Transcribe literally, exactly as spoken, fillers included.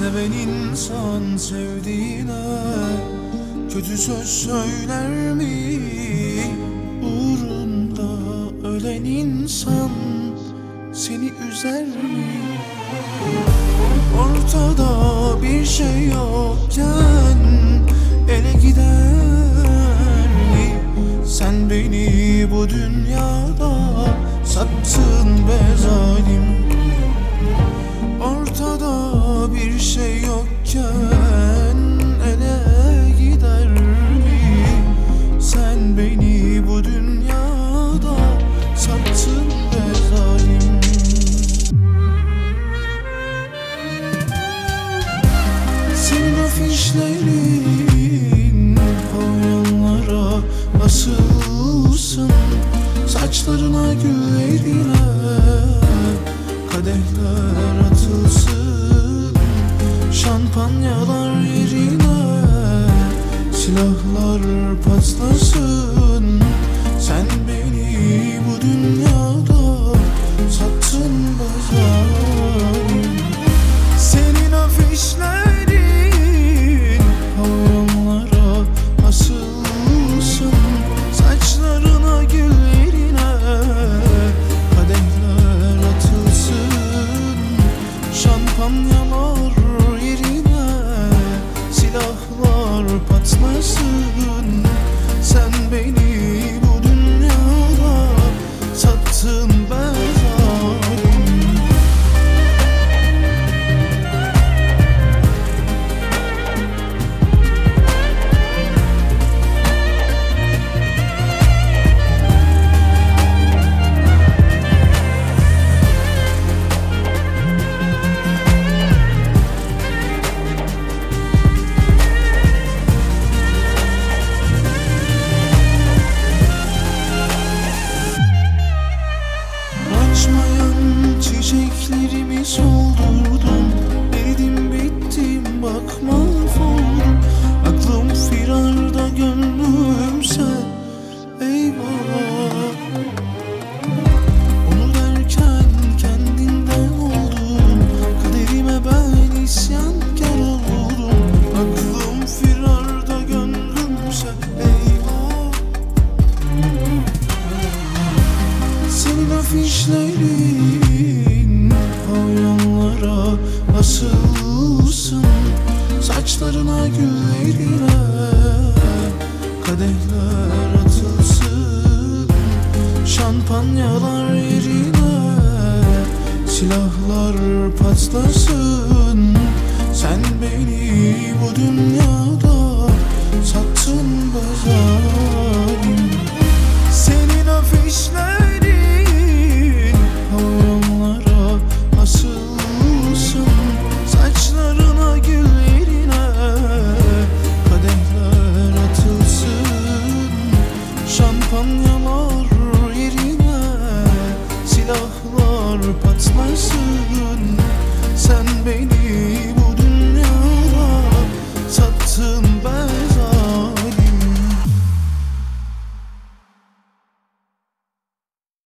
Seven insan sevdiğine kötü söz söyler mi? Uğrunda ölen insan seni üzer mi? Ortada bir şey yokken ele gider mi? Sen beni bu dünyada sattın be zalim. Ortada bir şey yokken ele gider mi? Sen beni bu dünyada sattın be zalim. Senin afişlerin pavyonlara asılsın, saçlarına güllerine kadehler atılsın, şampanyalar yerine silahlar patlasın. Sen beni bu dünyada sattın be zalim. Senin afişlerin pavyonlara asılsın, saçlarına güllerine kadehler atılsın, şampanyalar yerine silahlar patlasın. Sen beni bu dünyada sattın be zalim. Açmayan çiçeklerimi soldurdum, eridim bittim bak mahvoldum. Aklım firarda gönlümse eyvah. Onu derken kendinden oldum, kaderime ben isyankar oldum. Aklım firarda gönlümse eyvah. Senin afişlerin pavyonlara asılsın, saçlarına güllerine kadehler atılsın, şampanyalar yerine silahlar patlasın. Sen beni bu dünyada sattın be zalim. Senin afişlerin pavyonlara asılsın, saçlarına güllerine kadehler atılsın, şampanyalar yerine silahlar patlasın. Sen beni